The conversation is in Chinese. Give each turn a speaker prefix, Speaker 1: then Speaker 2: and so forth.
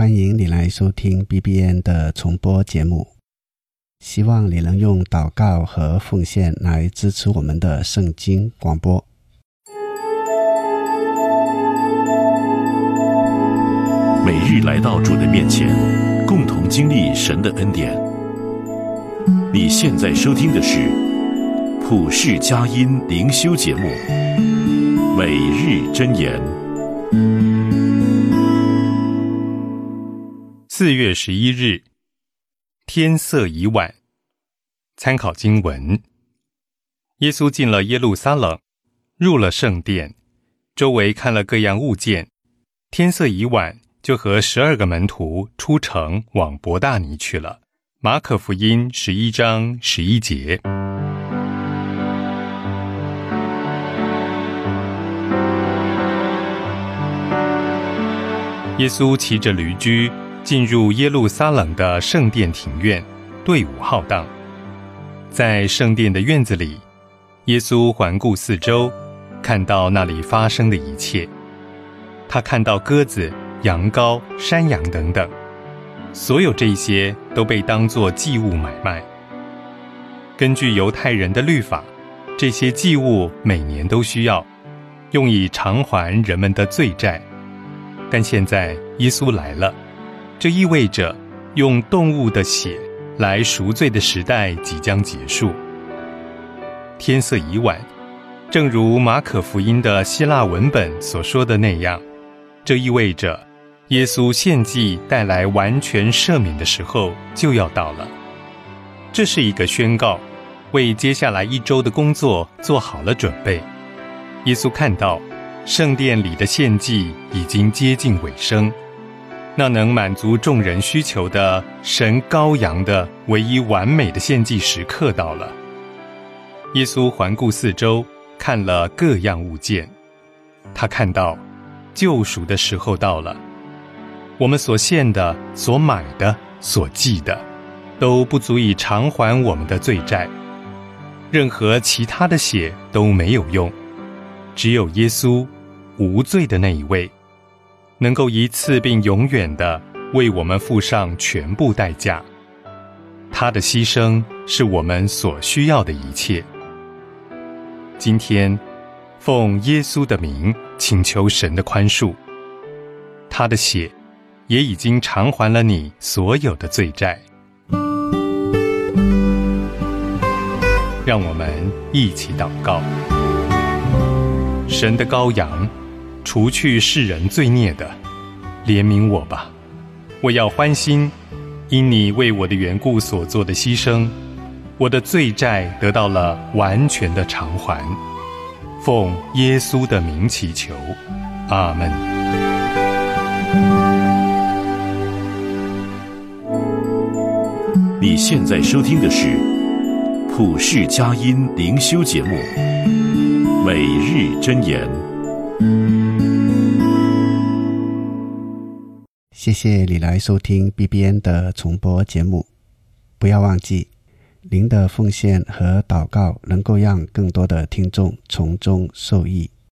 Speaker 1: 欢迎你来收听 BBN 的重播节目，希望你能用祷告和奉献来支持我们的圣经广播。
Speaker 2: 每日来到主的面前，共同经历神的恩典。你现在收听的是普世佳音灵修节目，每日箴言。
Speaker 3: 4月11日，天色已晚。参考经文：耶稣进了耶路撒冷，入了圣殿，周围看了各样物件。天色已晚，就和12个门徒出城往伯大尼去了。马可福音11章11节。耶稣骑着驴驹进入耶路撒冷的圣殿庭院，队伍浩荡。在圣殿的院子里，耶稣环顾四周，看到那里发生的一切。他看到鸽子、羊羔、山羊等等，所有这些都被当作祭物买卖。根据犹太人的律法，这些祭物每年都需要，用以偿还人们的罪债。但现在耶稣来了，这意味着用动物的血来赎罪的时代即将结束。天色已晚，正如马可福音的希腊文本所说的那样，这意味着耶稣献祭带来完全赦免的时候就要到了。这是一个宣告，为接下来1周的工作做好了准备。耶稣看到圣殿里的献祭已经接近尾声，那能满足众人需求的神羔羊的唯一完美的献祭时刻到了。耶稣环顾四周，看了各样物件，他看到救赎的时候到了。我们所献的、所买的、所祭的，都不足以偿还我们的罪债，任何其他的血都没有用，只有耶稣，无罪的那一位，能够一次并永远地为我们付上全部代价。他的牺牲是我们所需要的一切。今天，奉耶稣的名请求神的宽恕，他的血也已经偿还了你所有的罪债。让我们一起祷告。神的羔羊，除去世人罪孽的，怜悯我吧。我要欢心，因你为我的缘故所做的牺牲，我的罪债得到了完全的偿还。奉耶稣的名祈求，阿们。
Speaker 2: 你现在收听的是普世佳音灵修节目，每日箴言。
Speaker 1: 谢谢你来收听 BBN 的重播节目。不要忘记，您的奉献和祷告能够让更多的听众从中受益。